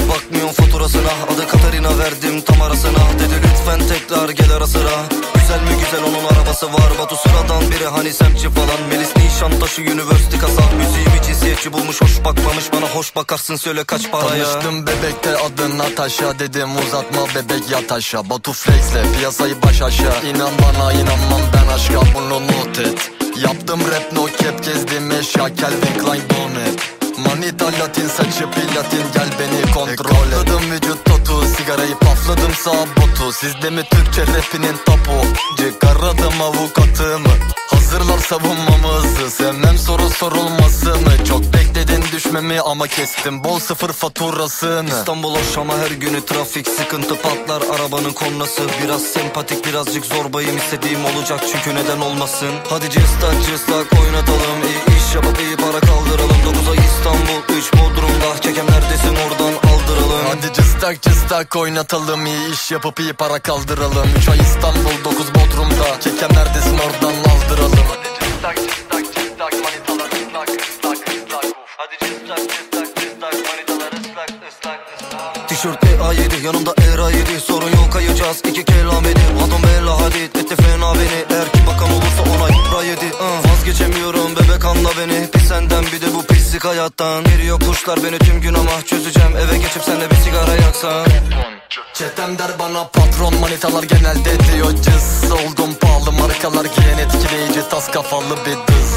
bakmıyorum faturasına. Adı Katarina verdim tam arasına. Dedi lütfen tekrar gel ara sıra. Güzel mi güzel onun arabası var. Batu sıradan biri hani semtçi falan. Melis Nişantaşı University kasa. Müziğimi cinsiyetçi bulmuş, hoş bakmamış bana. Hoş bakarsın söyle kaç paraya. Tanıştım bebekte adı Natasha. Dedim uzatma bebek yat aşağı. Batu flexle piyasayı baş aşağı. İnan bana inanmam ben aşka, bunu not et. Yaptım rap no cap, gezdim eşya Calvin Klein donet. Manita Latin saçı platin, gel beni kontrol et. Katladım vücut totu, sigarayı pafladım sağ botu. Sizde mi Türkçe rapinin tapu? Çıkardım avukatımı, hazırlar savunmamızı. Sevmem soru sorulması mı? Çok bekledin düşmemi ama kestim bol sıfır faturasını. İstanbul hoş ama her günü trafik, sıkıntı patlar arabanın kornası. Biraz sempatik birazcık zorbayım, istediğim olacak çünkü neden olmasın. Hadi cıstak oynatalım, iyi iş yapıp iyi para kaldıralım. 9 ay İstanbul, 3 Bodrum'da, kekem neredesin oradan aldıralım. Hadi cıstak oynatalım, iyi iş yapıp iyi para kaldıralım. 3 ay İstanbul, 9 Bodrum'da, kekem neredesin oradan aldıralım. Hadi cıstak manitalar ıslak ıslak. Hadi cıstak manitalar ıslak. Tişört EA7 yanımda ERA7, sorun yok kayacağız 2 kelamedi. Adam bella hadid etti fena beni, eğer ki bakan olursa ona yedi. Vazgeçemiyorum bebek anla beni, pis senden bir de bu pislik hayattan. Geliyor kuşlar beni tüm gün ama çözeceğim, eve geçip senle bir sigara yaksan. Çetem der bana patron, manitalar genelde diyor cız. Oldum pahalı markalar giyen, etkileyici tas kafalı bir dız.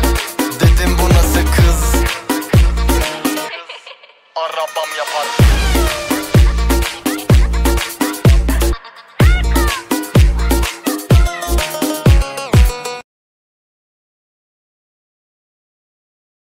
Dedim bu nasıl kız? Arabam yapar.